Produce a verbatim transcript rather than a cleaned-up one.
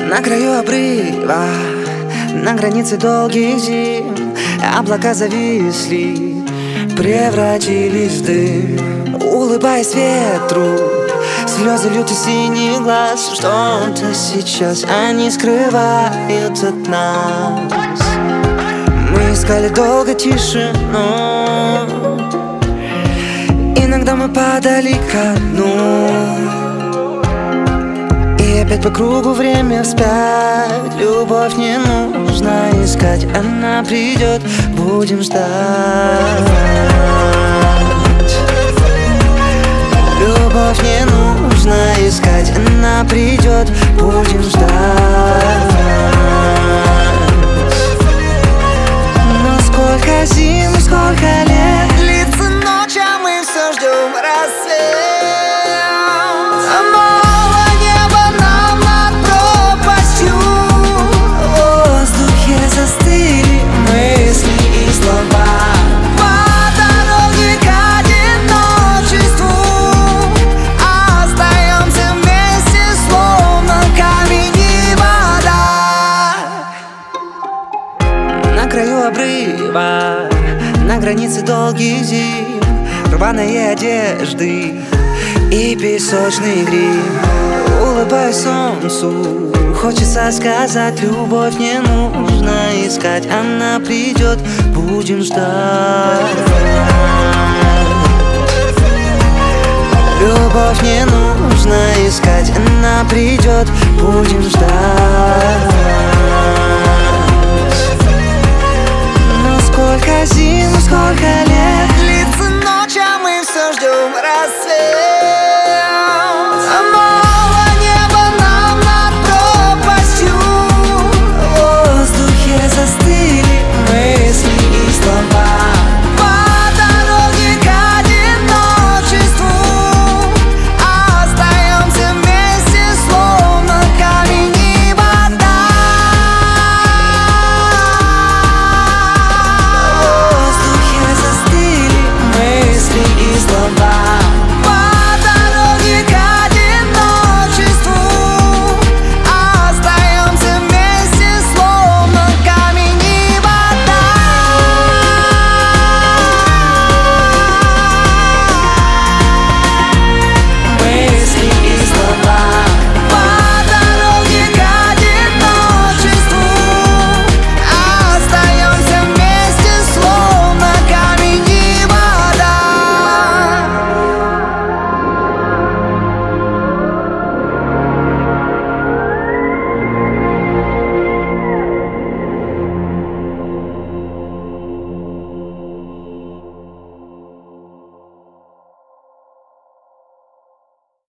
На краю обрыва, на границе долгих зим, облака зависли, превратились в дым. Улыбаясь ветру, слезы льют из синих глаз. Что-то сейчас они скрывают от нас. Мы искали долго тишину, иногда мы падали ко дну. И опять по кругу время вспять. Любовь не нужно искать, она придет, будем ждать. Любовь не нужно искать, она придет, будем ждать. Но сколько зим, сколько лет длится ночь, а мы все ждем рассвет. На краю обрыва, на границе долгих зим, рваные одежды и песочный грим. Улыбаюсь солнцу, хочется сказать: любовь не нужно искать, она придет, будем ждать. Любовь не нужно искать, она придет, будем ждать.